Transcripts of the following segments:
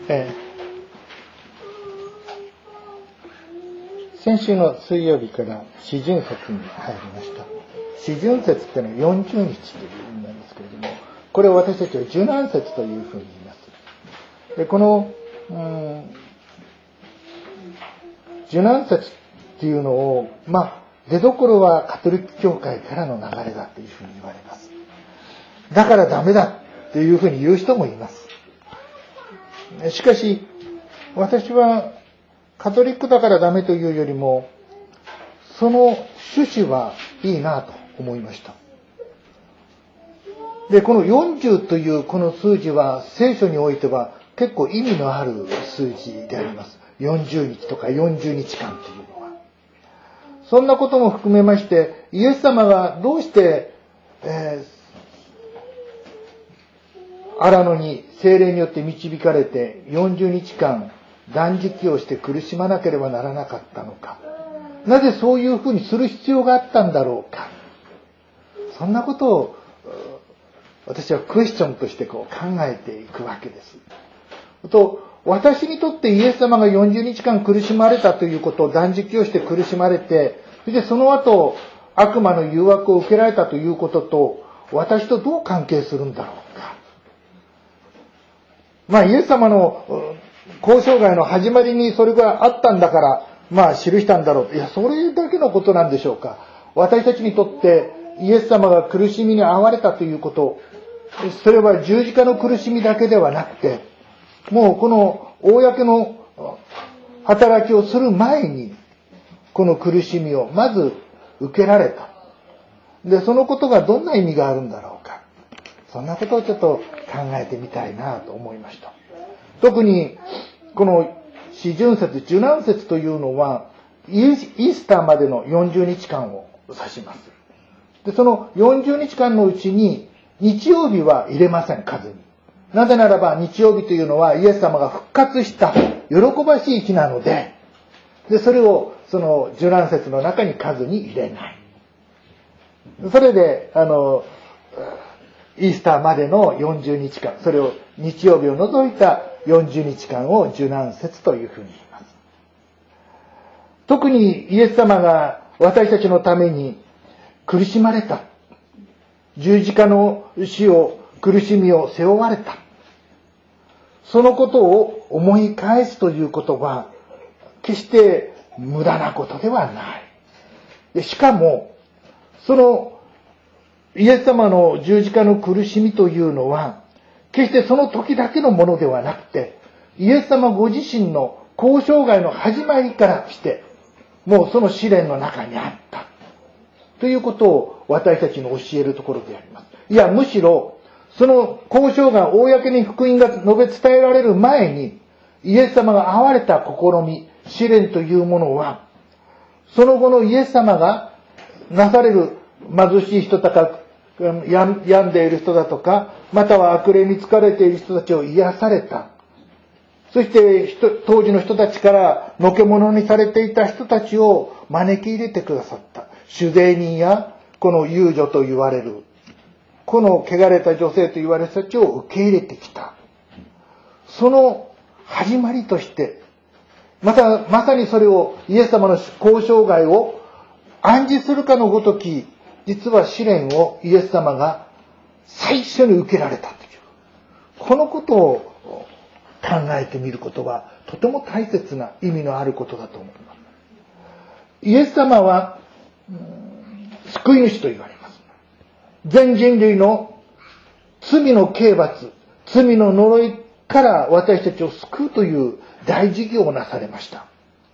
先週の水曜日から四旬節に入りました。四旬節っていうのは40日という意味なんですけれども、これを私たちは受難節というふうに言います。でこの、受難節っていうのを、出どころはカトリック教会からの流れだというふうに言われます。だからダメだというふうに言う人もいます。しかし、私はカトリックだからダメというよりも、その趣旨はいいなと思いました。で、この40というこの数字は聖書においては結構意味のある数字であります。40日とか40日間というのは。そんなことも含めまして、イエス様がどうして、荒野に聖霊によって導かれて40日間断食をして苦しまなければならなかったのか。なぜそういうふうにする必要があったんだろうか。そんなことを私はクエスチョンとして考えていくわけです。私にとってイエス様が40日間苦しまれたということを、断食をして苦しまれて、そしてその後悪魔の誘惑を受けられたということと、私とどう関係するんだろうか。イエス様の交渉外の始まりにそれがあったんだから、記したんだろう。いや、それだけのことなんでしょうか。私たちにとってイエス様が苦しみに遭われたということ、それは十字架の苦しみだけではなくて、もうこの公の働きをする前に、この苦しみをまず受けられた。で、そのことがどんな意味があるんだろうか。そんなことをちょっと考えてみたいなと思いました。特に、この四旬節、受難節というのは、イースターまでの40日間を指します。で、その40日間のうちに、日曜日は入れません、数に。なぜならば、日曜日というのはイエス様が復活した喜ばしい日なので、それをその受難節の中に数に入れない。それで、イースターまでの40日間、それを日曜日を除いた40日間を受難節というふうに言います。特にイエス様が私たちのために苦しまれた。十字架の死を、苦しみを背負われた。そのことを思い返すということは、決して無駄なことではない。しかも、そのイエス様の十字架の苦しみというのは、決してその時だけのものではなくて、イエス様ご自身の交渉外の始まりからして、もうその試練の中にあった。ということを私たちに教えるところであります。いや、むしろ、その交渉が公に福音が述べ伝えられる前に、イエス様が遭われた試み、試練というものは、その後のイエス様がなされる貧しい人とか、病んでいる人だとか、または悪霊に疲れている人たちを癒された。そして当時の人たちからのけ者にされていた人たちを招き入れてくださった。主税人やこの遊女と言われる、この汚れた女性と言われる人たちを受け入れてきた。その始まりとして、まさにそれをイエス様の交渉外を暗示するかのごとき、実は試練をイエス様が最初に受けられたという、このことを考えてみることはとても大切な意味のあることだと思います。イエス様は救い主と言われます。全人類の罪の刑罰、罪の呪いから私たちを救うという大事業をなされました。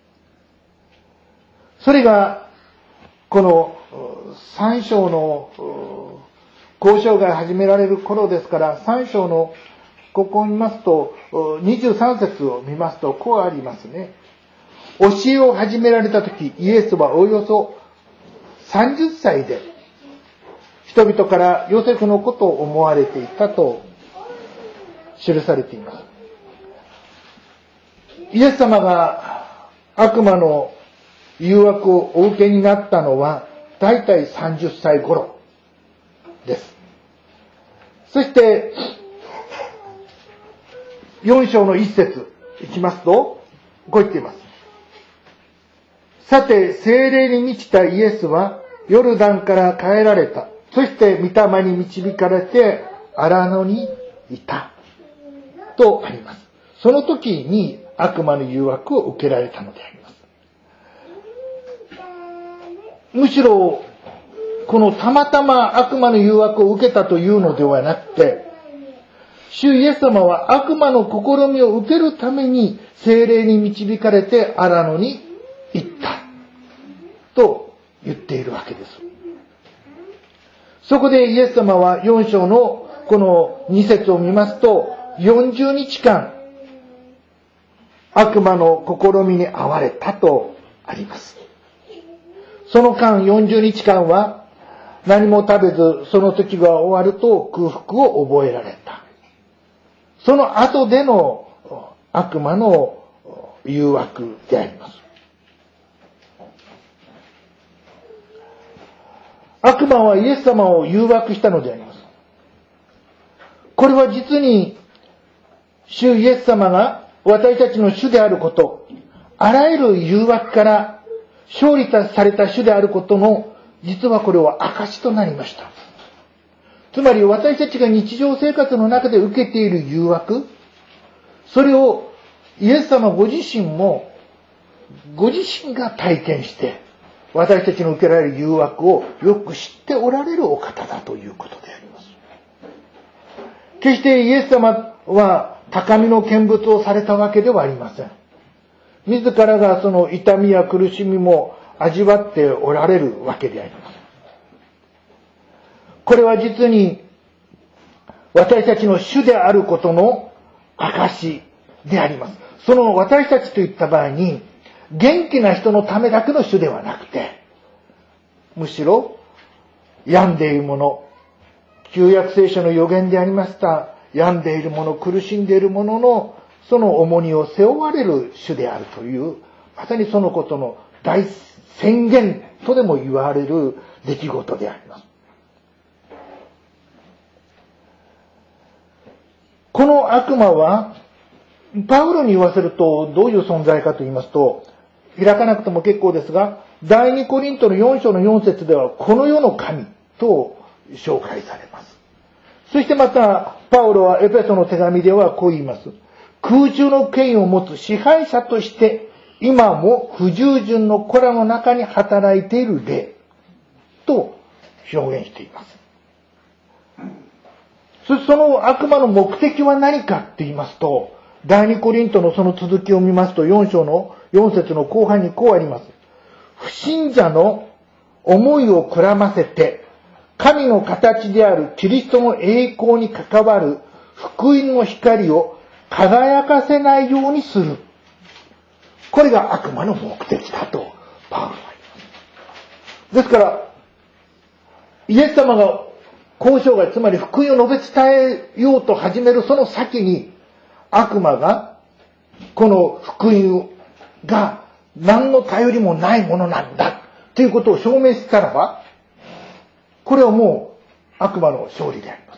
それがこの3章の交渉が始められる頃ですから、3章のここを見ますと、23節を見ますとこうありますね。教えを始められた時、イエスはおよそ30歳で人々からヨセフのことを思われていたと記されています。イエス様が悪魔の誘惑をお受けになったのはだいたい30歳頃です。そして 4章の1節いきますと、こう言っています。さて、聖霊に満ちたイエスはヨルダンから帰られた。そして御霊に導かれて荒野にいた。とあります。その時に悪魔の誘惑を受けられたのであります。むしろ、このたまたま悪魔の誘惑を受けたというのではなくて、主イエス様は悪魔の試みを受けるために聖霊に導かれて荒野に行ったと言っているわけです。そこでイエス様は4章のこの2節を見ますと、40日間悪魔の試みに遭われたとあります。その間40日間は何も食べず、その時が終わると空腹を覚えられた。その後での悪魔の誘惑であります。悪魔はイエス様を誘惑したのであります。これは実に主イエス様が私たちの主であること、あらゆる誘惑から勝利された主であることの、実はこれは証となりました。つまり私たちが日常生活の中で受けている誘惑、それをイエス様ご自身も、ご自身が体験して、私たちの受けられる誘惑をよく知っておられるお方だということであります。決してイエス様は高みの見物をされたわけではありません。自らがその痛みや苦しみも味わっておられるわけであります。これは実に私たちの主であることの証であります。その私たちといった場合に、元気な人のためだけの主ではなくて、むしろ病んでいる者、旧約聖書の預言でありました、病んでいる者、苦しんでいる者のその重荷を背負われる主であるという、まさにそのことの大宣言とでも言われる出来事であります。この悪魔は、パウロに言わせるとどういう存在かと言いますと、開かなくても結構ですが、第2コリントの4章の4節では、この世の神と紹介されます。そしてまた、パウロはエペソの手紙ではこう言います。空中の権威を持つ支配者として、今も不従順の子らの中に働いている霊と表現しています。その悪魔の目的は何かって言いますと、第2コリントのその続きを見ますと、4章の4節の後半にこうあります。不信者の思いをくらませて、神の形であるキリストの栄光に関わる福音の光を輝かせないようにする。これが悪魔の目的だとパウロは言います。ですから、イエス様が交渉外、つまり福音を述べ伝えようと始めるその先に、悪魔がこの福音が何の頼りもないものなんだということを証明したらば、これはもう悪魔の勝利であります。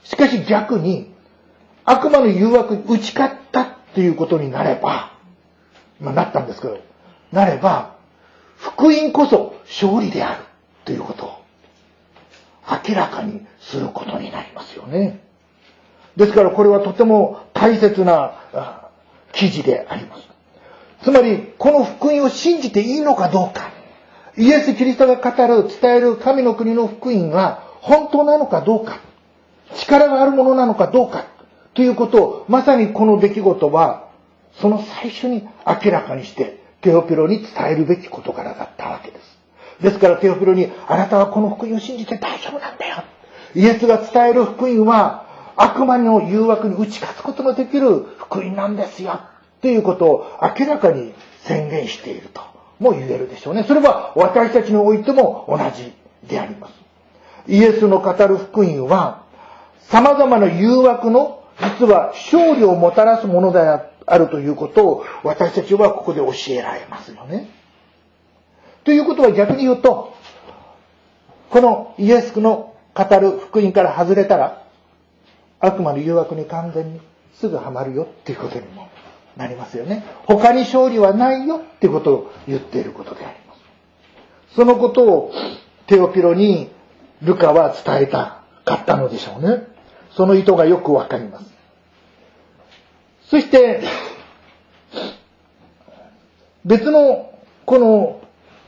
しかし逆に悪魔の誘惑に打ち勝ったっていうことになれば、なったんですけど、なれば福音こそ勝利であるということを明らかにすることになりますよね。ですからこれはとても大切な記事であります。つまりこの福音を信じていいのかどうか、イエス・キリストが語る伝える神の国の福音が本当なのかどうか、力があるものなのかどうかということを、まさにこの出来事はその最初に明らかにしてテオピロに伝えるべき事柄だったわけです。ですからテオピロに、あなたはこの福音を信じて大丈夫なんだよ。イエスが伝える福音は悪魔の誘惑に打ち勝つことのできる福音なんですよということを明らかに宣言しているとも言えるでしょうね。それは私たちにおいても同じであります。イエスの語る福音は様々な誘惑の実は勝利をもたらすものであるということを私たちはここで教えられますよね。ということは逆に言うと、このイエスの語る福音から外れたら悪魔の誘惑に完全にすぐハマるよっていうことにもなりますよね。他に勝利はないよっていうことを言っていることであります。そのことをテオピロにルカは伝えたかったのでしょうね。その意図がよくわかります。そして別のこの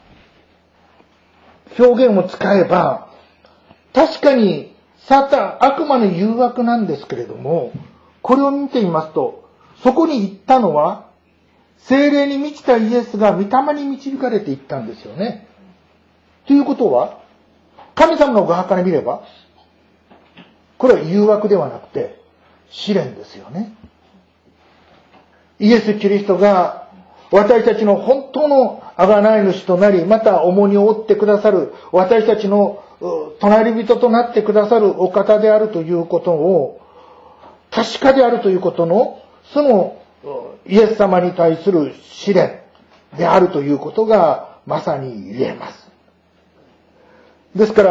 表現を使えば、確かに悪魔の誘惑なんですけれども、これを見てみますと、そこに行ったのは聖霊に満ちたイエスが御霊に導かれていったんですよね。ということは、神様の側から見ればこれは誘惑ではなくて試練ですよね。イエス・キリストが私たちの本当の贖い主となり、また重荷を負ってくださる、私たちの隣人となってくださるお方であるということを、確かであるということの、そのイエス様に対する試練であるということがまさに言えます。ですから、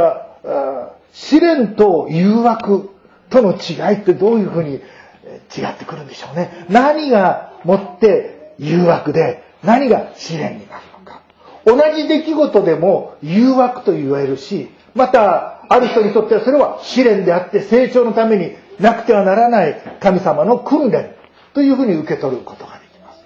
試練と誘惑との違いってどういうふうに違ってくるんでしょうね。何がもって誘惑で何が試練になるのか。同じ出来事でも誘惑と言われるし、またある人にとってはそれは試練であって成長のためになくてはならない神様の訓練というふうに受け取ることができます。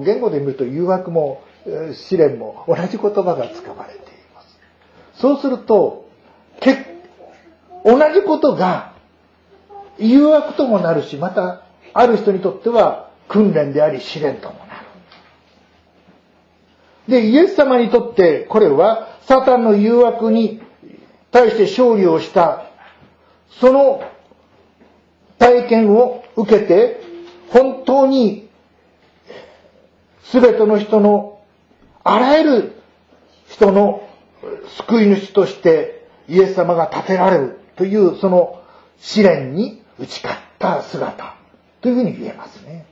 言語で見ると誘惑も試練も同じ言葉が使われています。そうすると同じことが誘惑ともなるし、またある人にとっては訓練であり試練ともなる。で、イエス様にとってこれはサタンの誘惑に対して勝利をしたその体験を受けて、本当に全ての人のあらゆる人の救い主としてイエス様が立てられるというその試練に打ち勝った姿というふうに言えますね。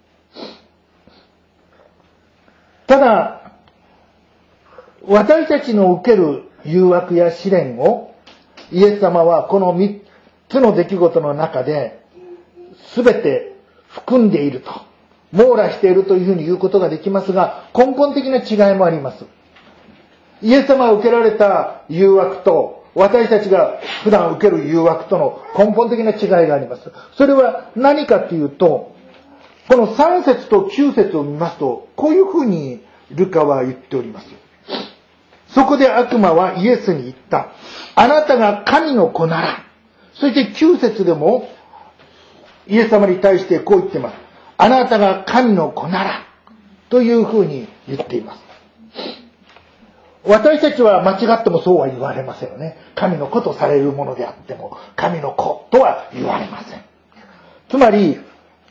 ただ私たちの受ける誘惑や試練をイエス様はこの3つの出来事の中で全て含んでいると、網羅しているというふうに言うことができますが、根本的な違いもあります。イエス様が受けられた誘惑と私たちが普段受ける誘惑との根本的な違いがあります。それは何かというと、この3節と9節を見ますと、こういうふうにルカは言っております。そこで悪魔はイエスに言った。あなたが神の子なら。そして9節でもイエス様に対してこう言っています。あなたが神の子なら。というふうに言っています。私たちは間違ってもそうは言われませんよね。神の子とされるものであっても、神の子とは言われません。つまり、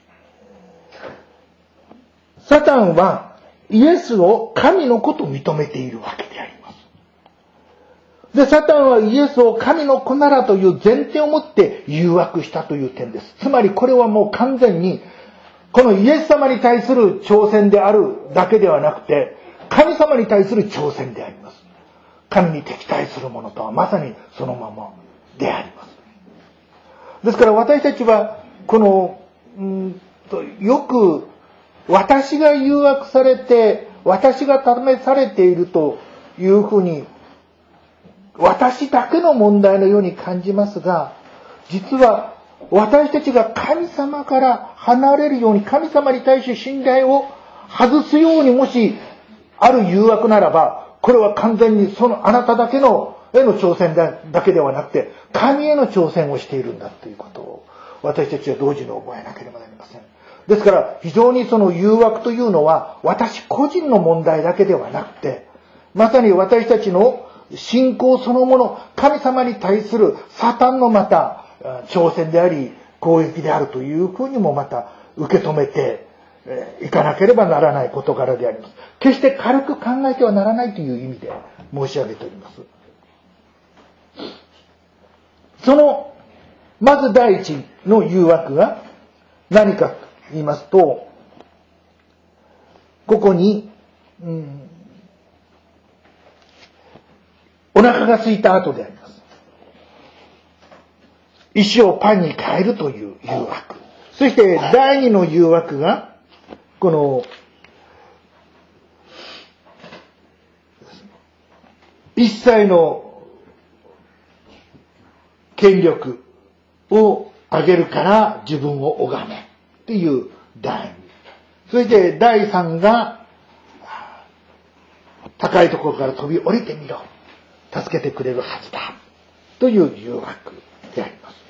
サタンはイエスを神の子と認めているわけであります。で、サタンはイエスを神の子ならという前提を持って誘惑したという点です。つまりこれはもう完全に、このイエス様に対する挑戦であるだけではなくて、神様に対する挑戦であります。神に敵対するものとはまさにそのままであります。ですから私たちは、この、よく私が誘惑されて、私が試されているというふうに、私だけの問題のように感じますが、実は私たちが神様から離れるように、神様に対して信頼を外すようにもしある誘惑ならば、これは完全にそのあなただけのへの挑戦だけではなくて、神への挑戦をしているんだということを私たちは同時に覚えなければなりません。ですから非常にその誘惑というのは私個人の問題だけではなくて、まさに私たちの信仰そのもの、神様に対するサタンのまた挑戦であり攻撃であるというふうにもまた受け止めていかなければならない事柄であります。決して軽く考えてはならないという意味で申し上げております。そのまず第一の誘惑が何かと言いますと、ここに、お腹が空いた後であります。石をパンに変えるという誘惑。 そして第二の誘惑が、この、一切の権力を上げるから自分を拝めっていう第二。そして第三が、高いところから飛び降りてみろ。助けてくれるはずだ。という誘惑であります。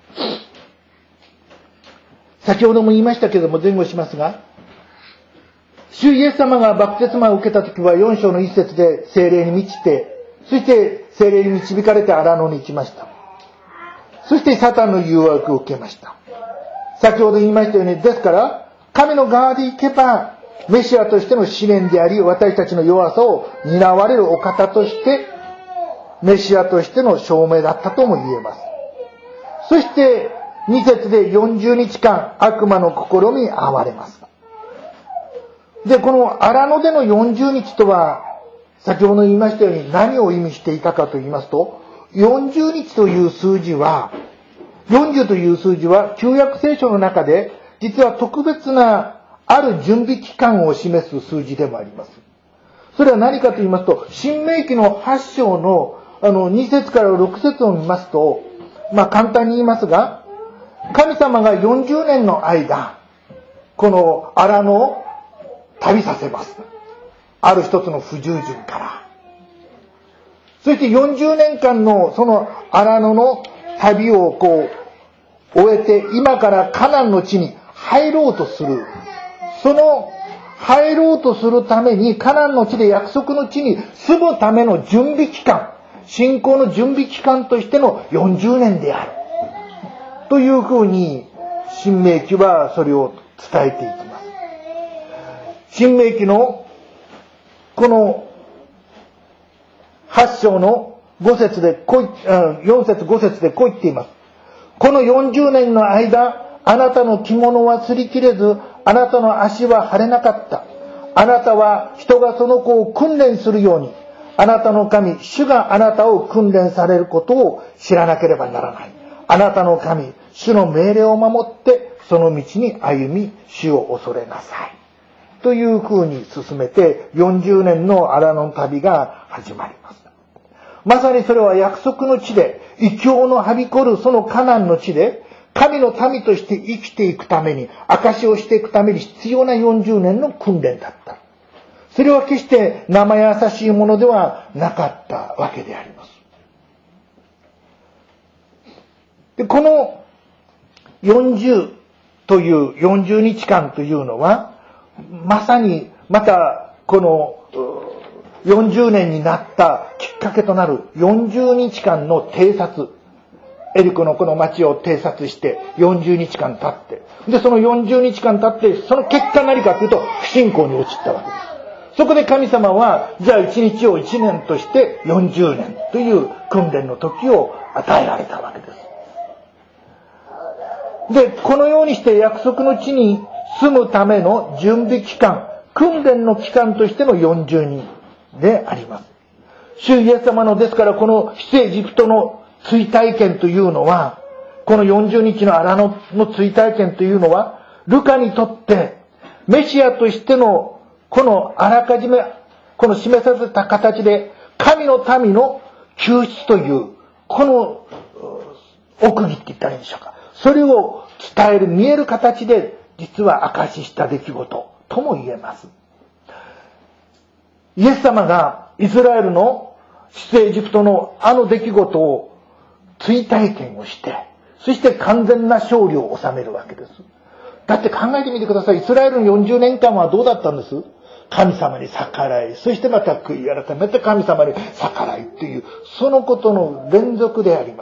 先ほども言いましたけれども前後しますが、主イエス様がバプテスマを受けたときは4章の一節で聖霊に満ちて、そして聖霊に導かれて荒野に行きました。そしてサタンの誘惑を受けました。先ほど言いましたように、ですから神の側で行けばメシアとしての試練であり、私たちの弱さを担われるお方としてメシアとしての証明だったとも言えます。そして2節で40日間悪魔の心に遭われます。で、この荒野での40日とは先ほど言いましたように何を意味していたかと言いますと、40日という数字は、40という数字は旧約聖書の中で実は特別なある準備期間を示す数字でもあります。それは何かと言いますと、新明記の8章の2節から6節を見ますと、簡単に言いますが、神様が40年の間、この荒野を旅させます。ある一つの不従順から。そして40年間のその荒野の旅を終えて、今からカナンの地に入ろうとする。その入ろうとするためにカナンの地で約束の地に住むための準備期間、信仰の準備期間としての40年である。というふうに、新明記はそれを伝えていきます。新明記のこの8章の5節で4節5節でこう言っています。この40年の間、あなたの着物は擦り切れず、あなたの足は腫れなかった。あなたは人がその子を訓練するように、あなたの神、主があなたを訓練されることを知らなければならない。あなたの神、主の命令を守って、その道に歩み、主を恐れなさい。というふうに進めて、40年の荒野の旅が始まります。まさにそれは約束の地で、異教のはびこるそのカナンの地で、神の民として生きていくために、証しをしていくために必要な40年の訓練だった。それは決して生優しいものではなかったわけであります。で、この40という40日間というのは、まさにまたこの40年になったきっかけとなる40日間の偵察。エリコのこの町を偵察して40日間経って、で、その40日間経って、その結果何かというと不信仰に陥ったわけです。そこで神様は、じゃあ1日を1年として40年という訓練の時を与えられたわけです。で、このようにして約束の地に住むための準備期間、訓練の期間としての40人であります。主イエス様のですからこの出エジプトの追体験というのは、この40日の荒野の追体験というのは、ルカにとってメシアとしてのこのあらかじめこの示された形で神の民の救出というこの奥義って言ったらいいんでしょうか。それを伝える見える形で実は証しした出来事とも言えます。イエス様がイスラエルの出エジプトのあの出来事を追体験をして、そして完全な勝利を収めるわけです。だって考えてみてください。イスラエルの40年間はどうだったんです？神様に逆らい、そしてまた悔い改めて神様に逆らいっていう、そのことの連続であります。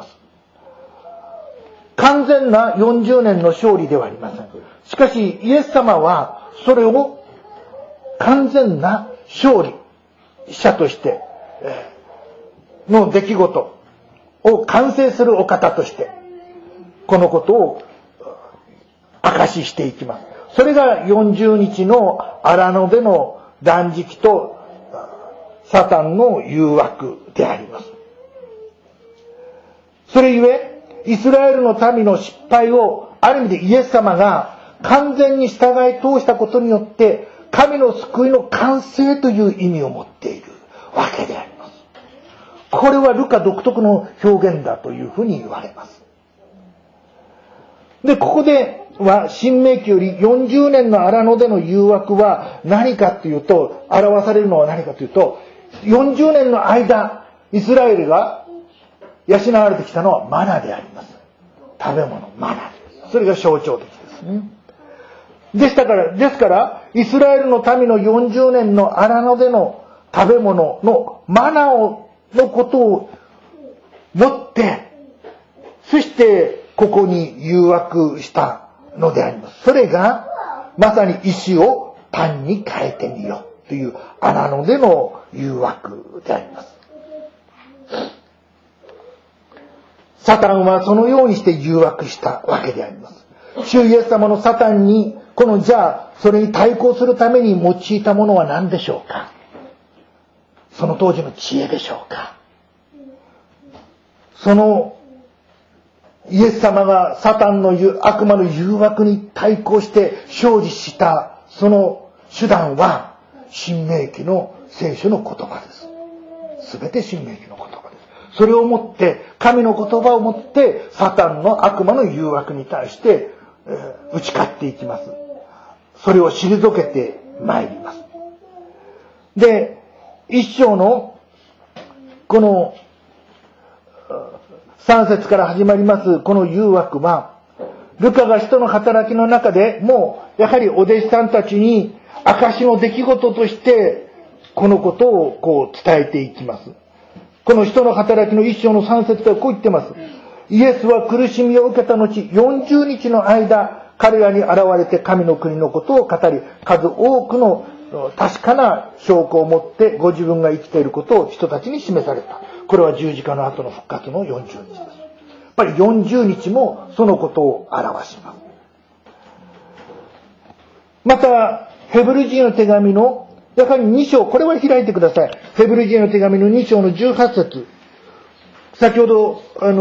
完全な40年の勝利ではありません。しかし、イエス様はそれを完全な勝利者としての出来事を完成するお方としてこのことを証ししていきます。それが40日の荒野での断食とサタンの誘惑であります。それゆえイスラエルの民の失敗をある意味でイエス様が完全に従い通したことによって神の救いの完成という意味を持っているわけであります。これはルカ独特の表現だというふうに言われます。で、ここでは新明記より40年の荒野での誘惑は何かというと、表されるのは何かというと、40年の間イスラエルが養われてきたのはマナであります。食べ物、マナ。それが象徴的ですね。ですからイスラエルの民の40年の荒野での食べ物のマナのことを持って、そしてここに誘惑したのであります。それがまさに石をパンに変えてみようという荒野での誘惑であります。サタンはそのようにして誘惑したわけであります。主イエス様のサタンにじゃあそれに対抗するために用いたものは何でしょうか。その当時の知恵でしょうか。そのイエス様がサタンの悪魔の誘惑に対抗して勝利したその手段は新明記の聖書の言葉です。すべて新明記の言葉です。それをもって神の言葉をもってサタンの悪魔の誘惑に対して打ち勝っていきます。それを退けてまいります。で、一章のこの3節から始まりますこの誘惑は、ルカが使徒の働きの中でもうやはりお弟子さんたちに証の出来事としてこのことを伝えていきます。この使徒の働きの一章の3節ではこう言ってます。イエスは苦しみを受けた後40日の間彼らに現れて神の国のことを語り、数多くの確かな証拠を持ってご自分が生きていることを人たちに示された。これは十字架の後の復活の40日です。やっぱり40日もそのことを表します。またヘブル人の手紙のやはり2章、これは開いてください。ヘブル人の手紙の2章の18節。先ほど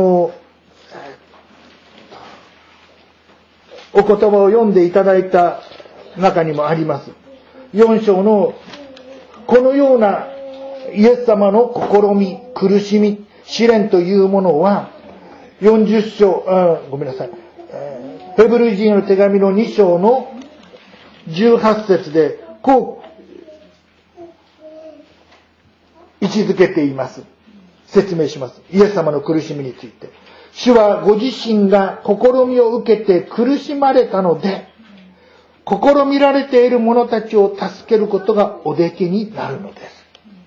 お言葉を読んでいただいた中にもあります。4章のこのようなイエス様の試み、苦しみ、試練というものは40章、ごめんなさい。ヘブル人の手紙の2章の18節でこう位置づけています。説明します。イエス様の苦しみについて。主はご自身が試みを受けて苦しまれたので、試みられている者たちを助けることがおできになるのです。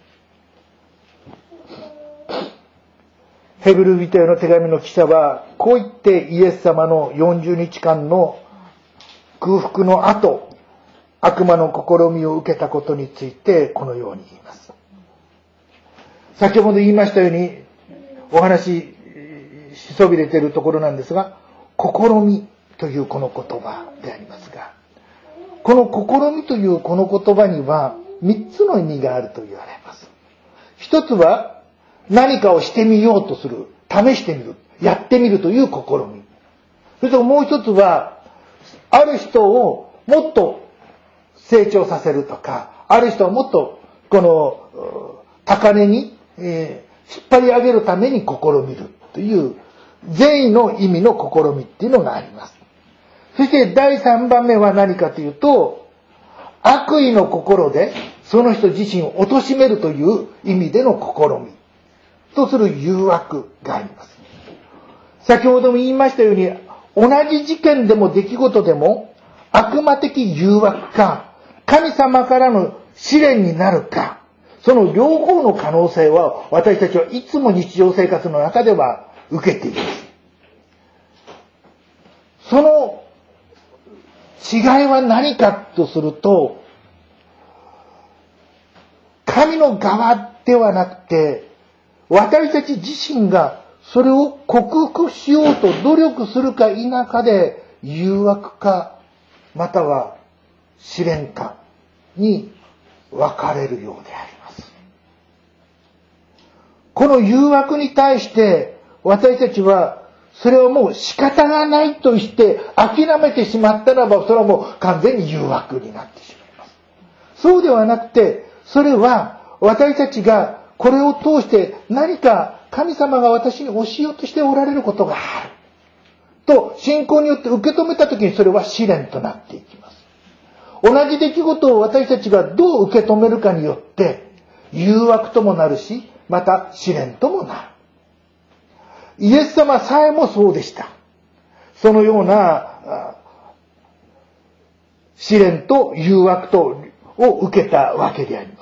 ヘブル人への手紙の記者はこう言ってイエス様の40日間の空腹の後、悪魔の試みを受けたことについてこのように言います。先ほど言いましたようにお話しそびれているところなんですが、試みというこの言葉でありますが、この試みというこの言葉には3つの意味があると言われます。一つは何かをしてみようとする、試してみる、やってみるという試み。それともう一つはある人をもっと成長させるとか、ある人をもっとこの高値に引っ張り上げるために試みるという善意の意味の試みっていうのがあります。そして第3番目は何かというと、悪意の心でその人自身を貶めるという意味での試みとする誘惑があります。先ほども言いましたように、同じ事件でも出来事でも悪魔的誘惑か神様からの試練になるか、その両方の可能性は私たちはいつも日常生活の中では受けています。その違いは何かとすると、神の側ではなくて、私たち自身がそれを克服しようと努力するか否かで誘惑かまたは試練かに分かれるようであります。この誘惑に対して私たちはそれはもう仕方がないとして諦めてしまったならば、それはもう完全に誘惑になってしまいます。そうではなくて、それは私たちがこれを通して何か神様が私に教えようとしておられることがあると信仰によって受け止めたときに、それは試練となっていきます。同じ出来事を私たちがどう受け止めるかによって誘惑ともなるし、また試練ともなる。イエス様さえもそうでした。そのような試練と誘惑とを受けたわけであります。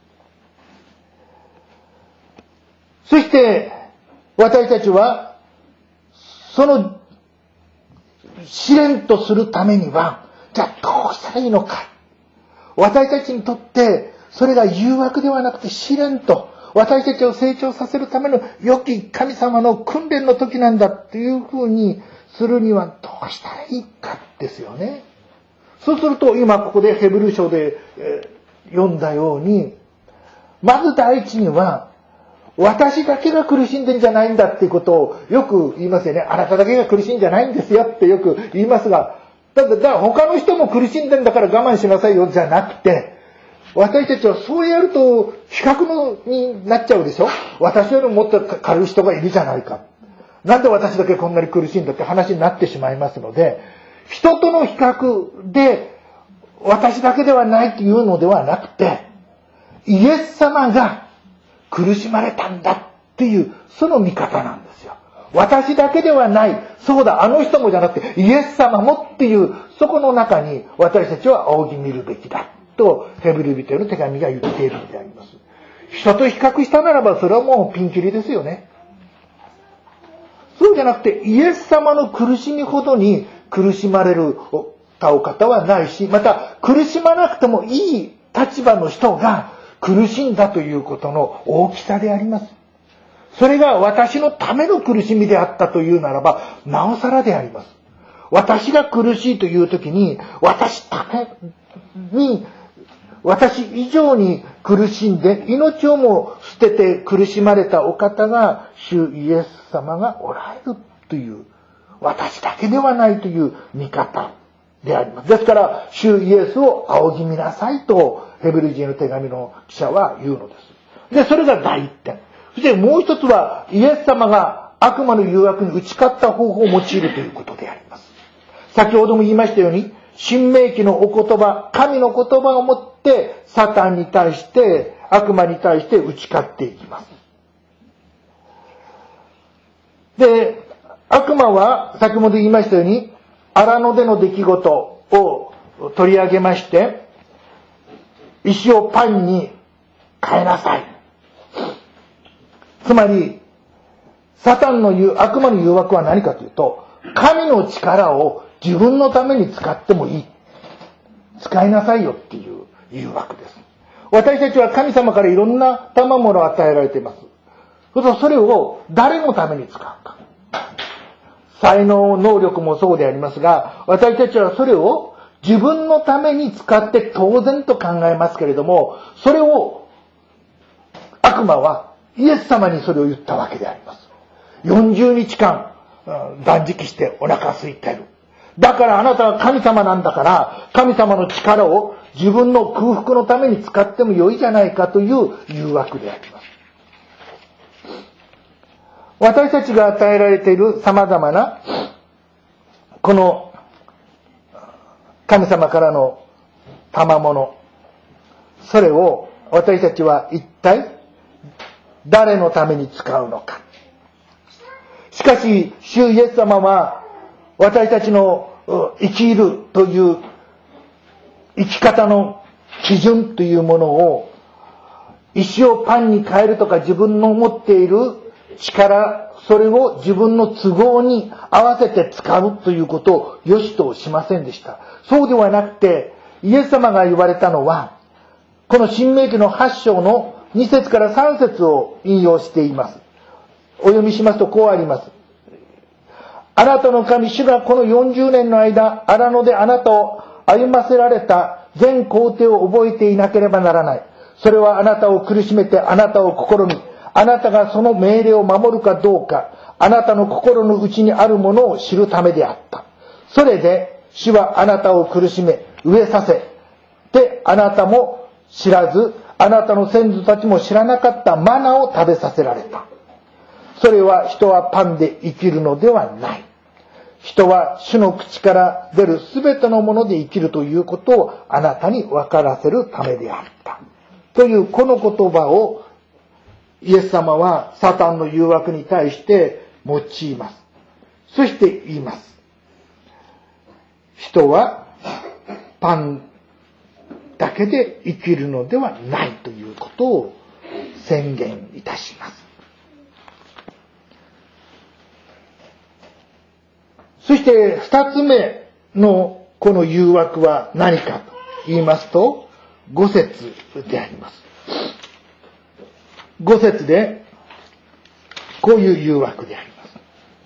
そして私たちはその試練とするためには、じゃあどうしたらいいのか。私たちにとってそれが誘惑ではなくて試練と、私たちを成長させるための良き神様の訓練の時なんだっていうふうにするにはどうしたらいいかですよね。そうすると今ここでヘブル書で読んだように、まず第一には私だけが苦しんでんじゃないんだっていうことをよく言いますよね。あなただけが苦しいんじゃないんですよってよく言いますが、だから他の人も苦しんでんだから我慢しなさいよじゃなくて、私たちはそうやると比較になっちゃうでしょ。私よりももっと軽い人がいるじゃないか。なんで私だけこんなに苦しいんだって話になってしまいますので、人との比較で私だけではないというのではなくて、イエス様が苦しまれたんだっていうその見方なんですよ。私だけではない、そうだあの人もじゃなくてイエス様もっていう、そこの中に私たちは仰ぎ見るべきだとヘブル人への手紙が言っているのであります。人と比較したならばそれはもうピンキリですよね。そうじゃなくてイエス様の苦しみほどに苦しまれるたお方はないし、また苦しまなくてもいい立場の人が苦しんだということの大きさであります。それが私のための苦しみであったというならばなおさらであります。私が苦しいという時に私以上に苦しんで命をも捨てて苦しまれたお方が主イエス様がおられるという、私だけではないという見方であります。ですから主イエスを仰ぎ見なさいとヘブル人の手紙の記者は言うのです。でそれが第一点。そしてもう一つはイエス様が悪魔の誘惑に打ち勝った方法を用いるということであります。先ほども言いましたように、新明記のお言葉、神の言葉をもってサタンに対して悪魔に対して打ち勝っていきます。で悪魔は先ほど言いましたように荒野での出来事を取り上げまして、石をパンに変えなさい。つまりサタンの言う悪魔の誘惑は何かというと、神の力を自分のために使ってもいい、使いなさいよっていう誘惑です。私たちは神様からいろんな賜物を与えられています。それを誰のために使うか、才能能力もそうでありますが、私たちはそれを自分のために使って当然と考えますけれども、それを悪魔はイエス様にそれを言ったわけであります。40日間断食してお腹空いてる。だからあなたは神様なんだから、神様の力を自分の空腹のために使っても良いじゃないかという誘惑であります。私たちが与えられている様々なこの神様からの賜物、それを私たちは一体誰のために使うのか。しかし主イエス様は私たちの生きるという生き方の基準というものを、石をパンに変えるとか自分の持っている力、それを自分の都合に合わせて使うということを良しとしませんでした。そうではなくて、イエス様が言われたのは、この新明記の8章の2節から3節を引用しています。お読みしますとこうあります。あなたの神主がこの40年の間、荒野であなたを歩ませられた全工程を覚えていなければならない。それはあなたを苦しめてあなたを試み、あなたがその命令を守るかどうか、 あなたの心の内にあるものを知るためであった。それで主はあなたを苦しめ、飢えさせて、あなたも知らず、あなたの先祖たちも知らなかったマナを食べさせられた。それは人はパンで生きるのではない。人は主の口から出るすべてのもので生きるということをあなたに分からせるためであった。というこの言葉をイエス様はサタンの誘惑に対して用います。そして言います。人はパンだけで生きるのではないということを宣言いたします。そして二つ目のこの誘惑は何かと言いますと、5節であります。5節でこういう誘惑であります。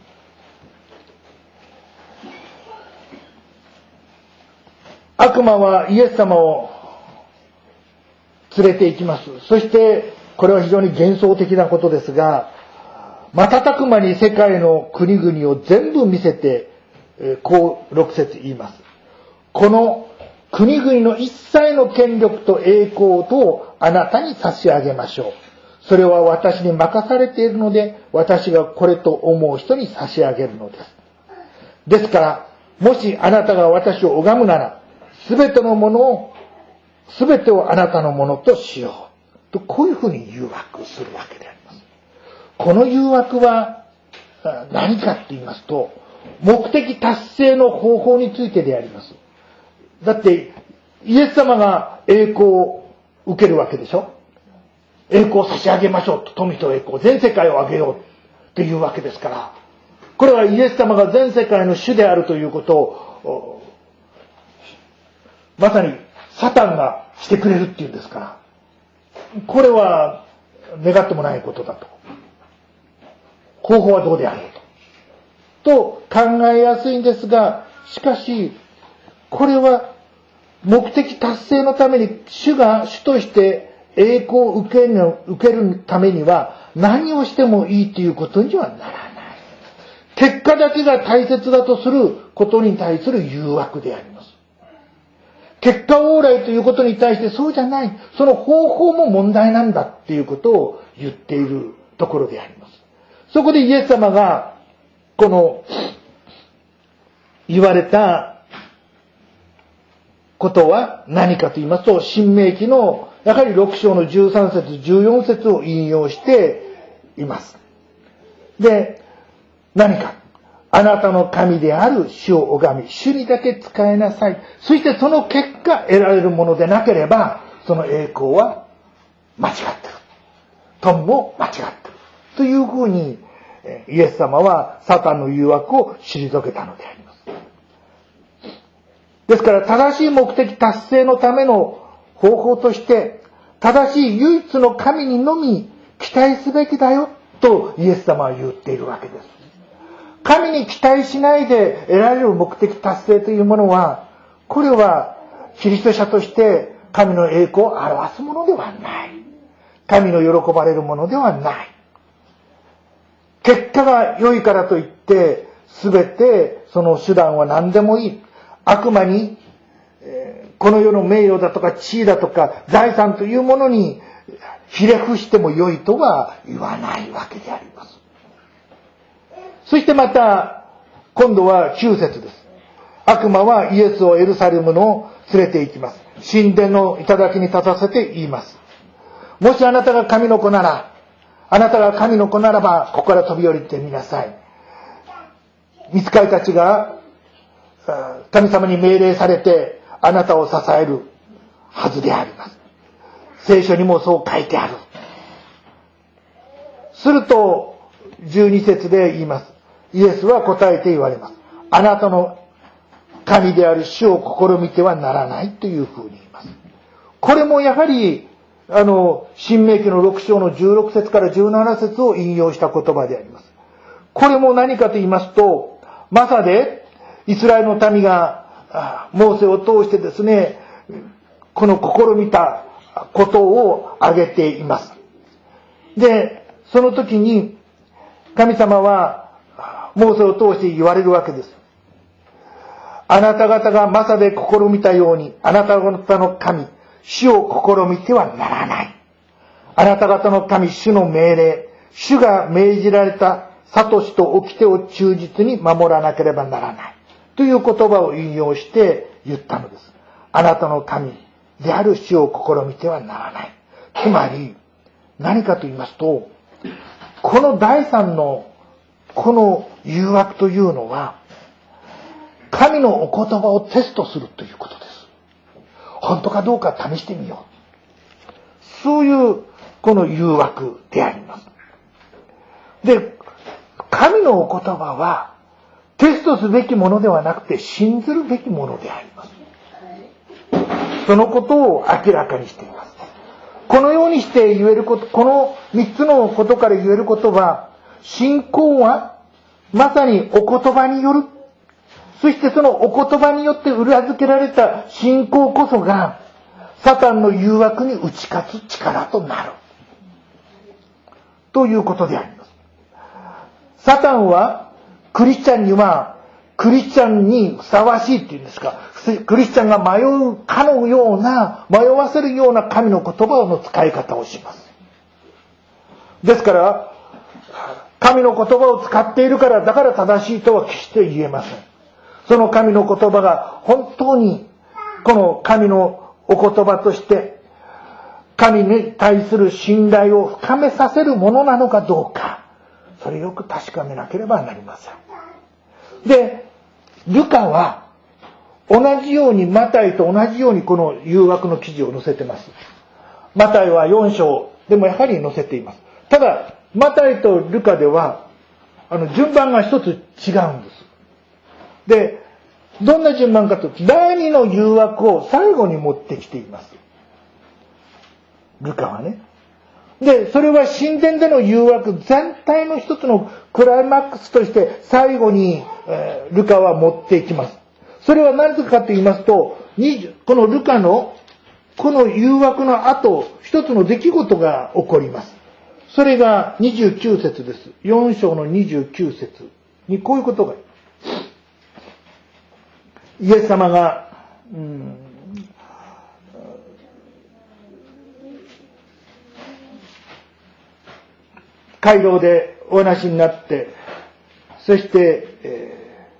悪魔はイエス様を連れて行きます。そしてこれは非常に幻想的なことですが、瞬く間に世界の国々を全部見せて、こう6節言います。この国々の一切の権力と栄光とをあなたに差し上げましょう。それは私に任されているので、私がこれと思う人に差し上げるのです。ですから、もしあなたが私を拝むなら、すべてをあなたのものとしよう。と、こういうふうに誘惑するわけであります。この誘惑は何かと言いますと、目的達成の方法についてであります。だって、イエス様が栄光を受けるわけでしょ。栄光を差し上げましょうと、富と栄光、全世界をあげようというわけですから、これはイエス様が全世界の主であるということを、まさにサタンがしてくれるっていうんですから、これは願ってもないことだと。方法はどうであろうと考えやすいんですが、しかし、これは目的達成のために主として栄光を受けるためには何をしてもいいということにはならない。結果だけが大切だとすることに対する誘惑であります。結果往来ということに対してそうじゃない。その方法も問題なんだっていうことを言っているところであります。そこでイエス様がこの言われたことは何かと言いますと、申命記のやはり6章の13節14節を引用しています。で、何か、あなたの神である主を拝み、主にだけ仕えなさい。そしてその結果得られるものでなければ、その栄光は間違ってる。富も間違ってる。というふうに、イエス様はサタンの誘惑を退けたのであります。ですから正しい目的達成のための方法として、正しい唯一の神にのみ期待すべきだよとイエス様は言っているわけです。神に期待しないで得られる目的達成というものは、これはキリスト者として神の栄光を表すものではない。神の喜ばれるものではない。結果が良いからといって、すべてその手段は何でもいい。悪魔に、この世の名誉だとか地位だとか財産というものにひれ伏しても良いとは言わないわけであります。そしてまた、今度は9節です。悪魔はイエスをエルサレムの連れて行きます。神殿の頂に立たせて言います。もしあなたが神の子なら、あなたが神の子ならば、ここから飛び降りてみなさい。御使いたちが神様に命令されてあなたを支えるはずであります。聖書にもそう書いてある。すると12節で言います。イエスは答えて言われます。あなたの神である主を試みてはならないというふうに言います。これもやはり申命記の6章の16節から17節を引用した言葉であります。これも何かと言いますと、マサでイスラエルの民がモーセを通してですね、この試みたことを挙げています。で、その時に神様はモーセを通して言われるわけです。あなた方がマサで試みたように、あなた方の神、主を試みてはならない。あなた方の神、主の命令、主が命じられた諭しと掟を忠実に守らなければならない。という言葉を引用して言ったのです。あなたの神である主を試みてはならない。つまり、何かと言いますと、この第三のこの誘惑というのは、神のお言葉をテストするということです。本当かどうか試してみよう。そういうこの誘惑であります。で、神のお言葉はテストすべきものではなくて信ずるべきものであります。そのことを明らかにしています。このようにして言えること、この3つのことから言えることは、信仰はまさにお言葉による。そしてそのお言葉によって裏付けられた信仰こそが、サタンの誘惑に打ち勝つ力となる。ということであります。サタンはクリスチャンには、クリスチャンにふさわしいっていうんですか、クリスチャンが迷うかのような、迷わせるような神の言葉の使い方をします。ですから、神の言葉を使っているから、だから正しいとは決して言えません。その神の言葉が本当に、この神のお言葉として、神に対する信頼を深めさせるものなのかどうか、それをよく確かめなければなりません。で、ルカは同じようにマタイと同じようにこの誘惑の記事を載せてます。マタイは4章でもやはり載せています。ただマタイとルカでは順番が一つ違うんです。で、どんな順番かというと、第2の誘惑を最後に持ってきています。ルカはね。で、それは神殿での誘惑全体の一つのクライマックスとして最後に、ルカは持っていきます。それは何かと言いますと、このルカのこの誘惑の後、一つの出来事が起こります。それが29節です。4章の29節にこういうことが。イエス様が、街道でお話になって、そして、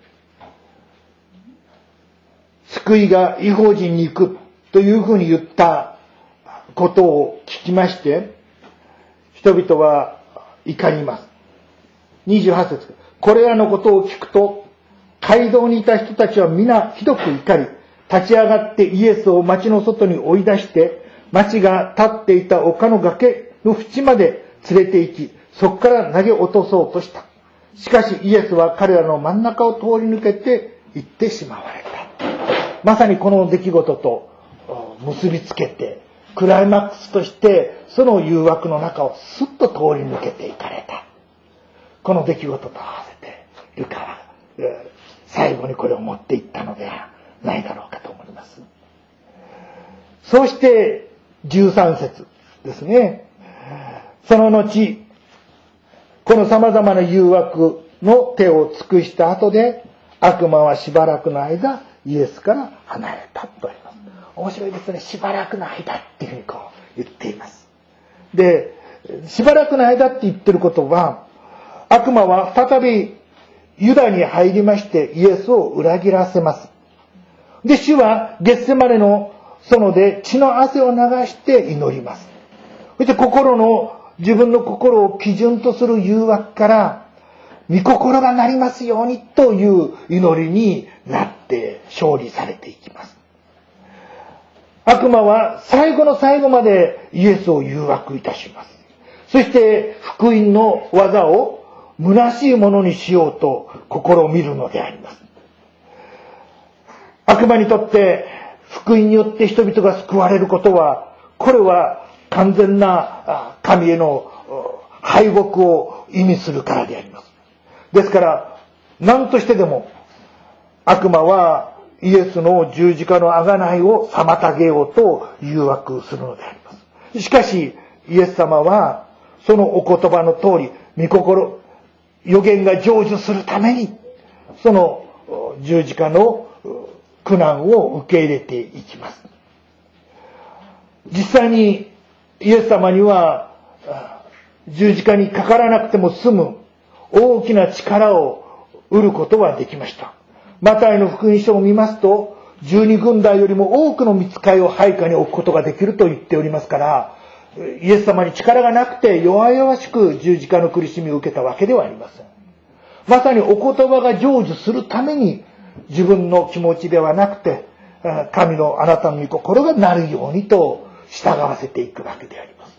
救いが異邦人に行くというふうに言ったことを聞きまして、人々は怒ります。28節。これらのことを聞くと、街道にいた人たちは皆ひどく怒り、立ち上がってイエスを町の外に追い出して、町が立っていた丘の崖の縁まで連れて行き、そこから投げ落とそうとした。しかしイエスは彼らの真ん中を通り抜けて行ってしまわれた。まさにこの出来事と結びつけて、クライマックスとしてその誘惑の中をスッと通り抜けていかれた。この出来事と合わせてルカは最後にこれを持っていったのではないだろうかと思います。そして13節ですね。その後、この様々な誘惑の手を尽くした後で、悪魔はしばらくの間イエスから離れたとあります。面白いですね。しばらくの間っていうふうにこう言っています。で、しばらくの間って言ってることは、悪魔は再びユダに入りましてイエスを裏切らせます。で、主はゲッセマネの園で血の汗を流して祈ります。そして自分の心を基準とする誘惑から御心がなりますようにという祈りになって勝利されていきます。悪魔は最後の最後までイエスを誘惑いたします。そして福音の技を虚しいものにしようと試みるのであります。悪魔にとって福音によって人々が救われることは、これは完全な神への敗北を意味するからであります。ですから何としてでも悪魔はイエスの十字架の贖いを妨げようと誘惑するのであります。しかしイエス様はそのお言葉の通り、御心、 予言が成就するために、その十字架の苦難を受け入れていきます。実際にイエス様には十字架にかからなくても済む大きな力を得ることはできました。マタイの福音書を見ますと、12軍団よりも多くの御使いを配下に置くことができると言っておりますから、イエス様に力がなくて弱々しく十字架の苦しみを受けたわけではありません。まさにお言葉が成就するために、自分の気持ちではなくて、神のあなたの御心がなるようにと従わせていくわけであります。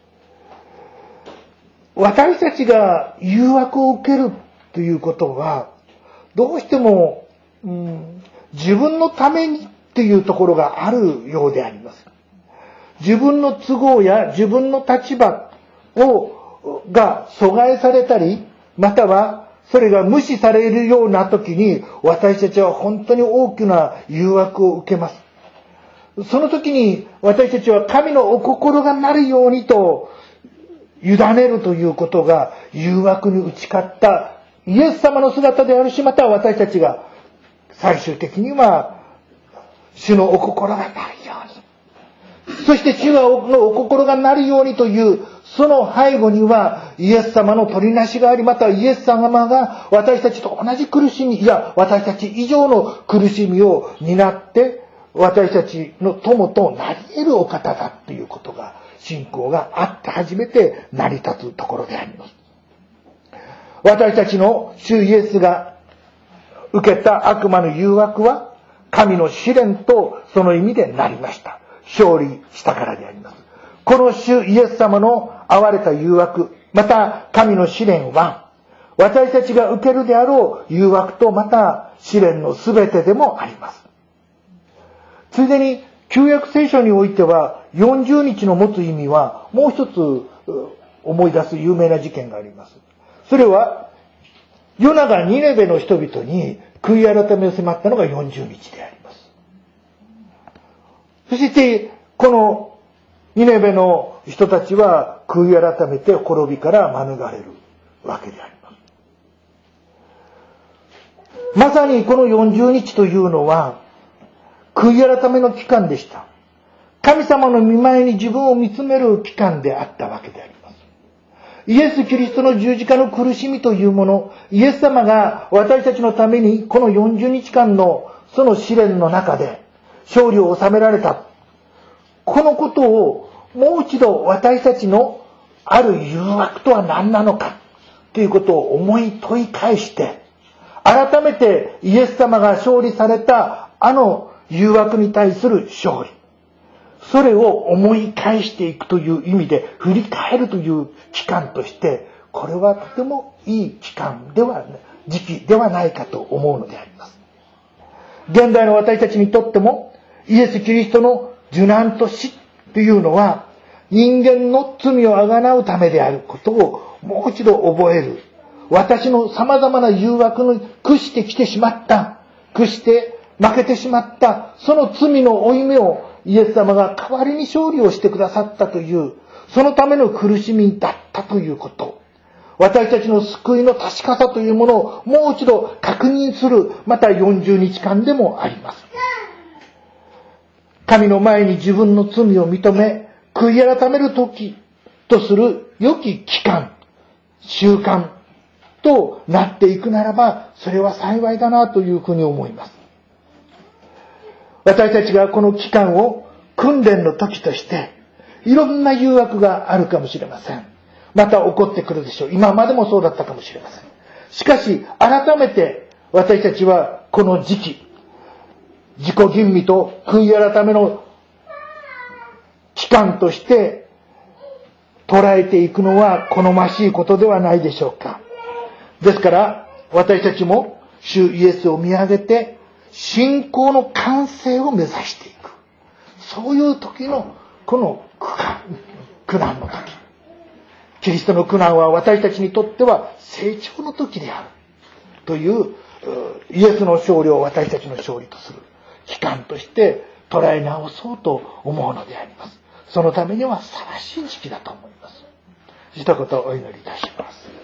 私たちが誘惑を受けるということは、どうしても、自分のためにっていうところがあるようであります。自分の都合や自分の立場が阻害されたり、またはそれが無視されるような時に、私たちは本当に大きな誘惑を受けます。その時に私たちは神のお心がなるようにと委ねるということが誘惑に打ち勝ったイエス様の姿であるし、また私たちが最終的には主のお心がなるように、そして主のお心がなるようにというその背後にはイエス様の取りなしがあり、またイエス様が私たちと同じ苦しみ、いや私たち以上の苦しみを担って私たちの友となり得るお方だということが、信仰があって初めて成り立つところであります。私たちの主イエスが受けた悪魔の誘惑は神の試練とその意味でなりました。勝利したからであります。この主イエス様の遭われた誘惑、また神の試練は私たちが受けるであろう誘惑とまた試練のすべてでもあります。ついでに旧約聖書においては40日の持つ意味はもう一つ思い出す有名な事件があります。それはヨナがニネベの人々に悔い改めを迫ったのが40日であります。そしてこのニネベの人たちは悔い改めて滅びから免れるわけであります。まさにこの40日というのは悔い改めの期間でした。神様の御前に自分を見つめる期間であったわけであります。イエス・キリストの十字架の苦しみというもの、イエス様が私たちのためにこの40日間のその試練の中で勝利を収められた。このことをもう一度私たちのある誘惑とは何なのかということを思い問い返して、改めてイエス様が勝利されたあの誘惑に対する勝利、それを思い返していくという意味で振り返るという期間として、これはとてもいい期間では時期ではないかと思うのであります。現代の私たちにとってもイエス・キリストの受難と死というのは人間の罪をあがなうためであることをもう一度覚える。私の様々な誘惑に屈してきてしまった、屈して負けてしまったその罪の負い目をイエス様が代わりに勝利をしてくださったという、そのための苦しみだったということ、私たちの救いの確かさというものをもう一度確認する、また40日間でもあります。神の前に自分の罪を認め悔い改める時とする良き期間、習慣となっていくならば、それは幸いだなというふうに思います。私たちがこの期間を訓練の時としていろんな誘惑があるかもしれません。また起こってくるでしょう。今までもそうだったかもしれません。しかし改めて私たちはこの時期、自己吟味と悔い改めの期間として捉えていくのは好ましいことではないでしょうか。ですから私たちも主イエスを見上げて信仰の完成を目指していく、そういう時のこの苦難の時、キリストの苦難は私たちにとっては成長の時であるというイエスの勝利を私たちの勝利とする期間として捉え直そうと思うのであります。そのためにはふさわしい時期だと思います。一言お祈りいたします。